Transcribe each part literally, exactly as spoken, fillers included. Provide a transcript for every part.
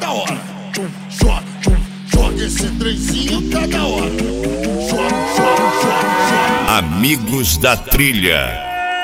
da hora. Joga, joga esse trenzinho que é da hora. Joga, joga, joga, joga. Amigos da Trilha.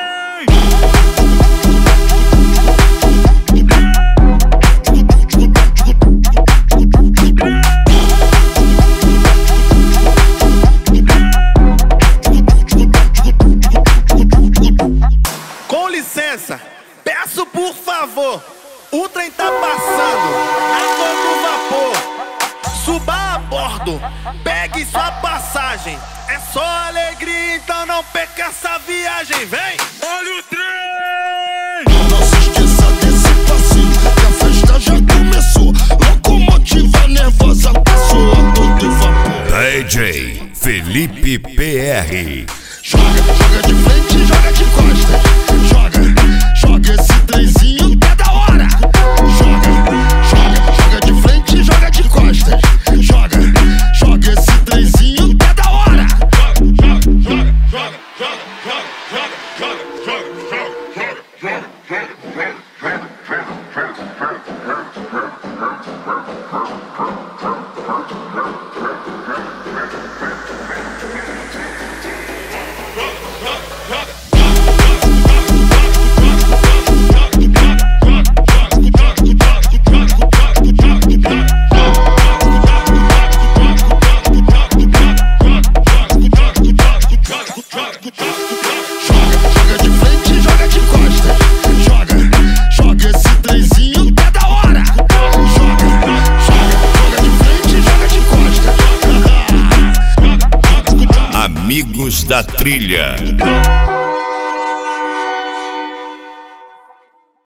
Com licença, peço por favor, o trem tá passando a todo vapor. Suba a bordo, pegue sua passagem. É só alegria, então não perca essa viagem. Vem! Olha o trem! Não se esqueça desse passinho, que a festa já começou. Locomotiva nervosa passou a todo vapor. D J Felipe P R. Joga, joga de frente, joga de costas. Joga, joga esse trenzinho que é da hora. Joga, joga, joga de frente, joga de costas. Joga, joga esse trenzinho que é da hora. Joga, joga, joga, joga, joga, joga, joga, joga, Amigos da Trilha.